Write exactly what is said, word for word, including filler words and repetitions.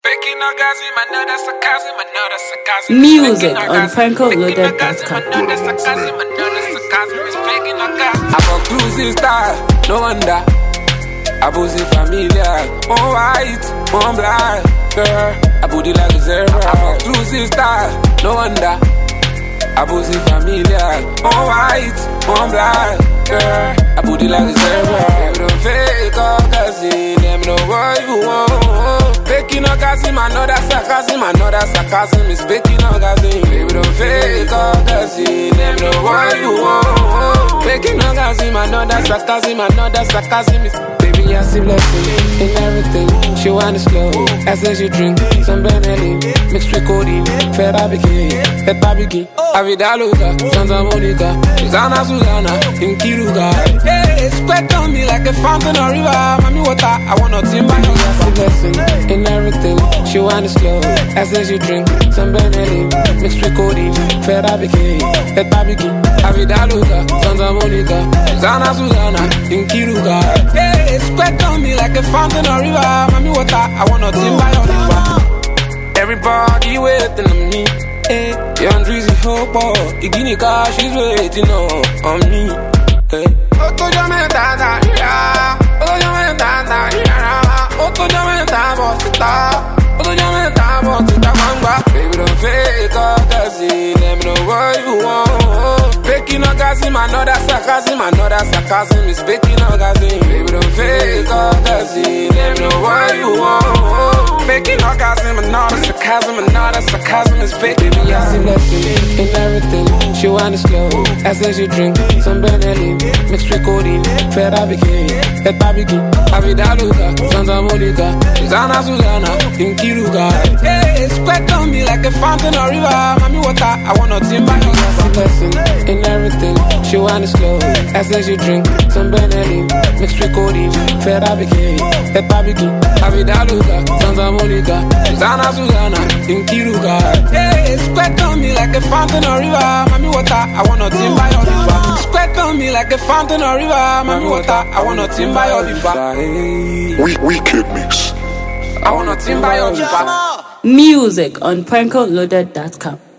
Music on Franco Loaded dot com. I'm a cruising star, no wonder. I pussy familiar, one white, one black, girl. I booty like a zebra. I'm a cruising star, no wonder. I pussy familiar, one white, one black, girl. I booty like a zebra. You don't fake all cause them know what you want. Faking orgasm, I know that's sarcasm, I know that's sarcasm. It's faking orgasm. Baby, don't fake orgasm, them know what you want. Faking orgasm, I know that's sarcasm, I know that's sarcasm. It's baby, I see blessing in everything. She wanna slow, I say she drink some Benelli, mixed with codeine, Feta bikini, Feta bikini. Avida Luca, Santa Monica, Susanna Susanna, in Kiruga. Hey, squirt on me like a fountain or river. Mami water, I want nothing but you. I see blessing in everything. She wanna slow, I say she drink some Benelli, mixed with codeine, Feta bikini, Feta bikini. Avida Luca, Santa Monica, Susanna Susanna, in Kiruga. Hey, squirt on me like a fountain or river. Mami water, I want nothing but you. Everybody waiting on me. Hey, young Drizzy Hope, Igini car, she's waiting on, on me. Hey, Otto Jamaica, yeah. Otto Jamaica, yeah. Otto Jamaica, bossita. Otto Jamaica, bossita, manga. Baby, don't fake orgasm, let me know what you want. Faking orgasm, I know that's sarcasm, I know that's sarcasm. It's faking orgasm. Baby, don't fake orgasm, let me know what you want. Faking orgasm, I know that's sarcasm, I know that's sarcasm. It's fake. Baby, I see blessing in everything. She wanna slow, I say she drink some Benelli, mixed with codeine, Feta bikini, Feta bikini. Avida Luca, Santa Monica, Susanna Susanna, in Kiruga. Hey, squirt on me like a fountain or river. Mami water, I want nothing but you. I see blessing in everything. She wanna slow, I say she drink some Benelli, mixed with codeine, Feta bikini, Feta bikini. Avida Luca, Santa Monica, Susanna Susanna, in Kiruga. Hey, squirt on me like a fountain or river. Mami water, I want nothing but your river. Squirt on me like a fountain or river. Mami water, I want nothing but your river. We wicked mix. I want nothing but your river. Music on Franco Loaded dot com.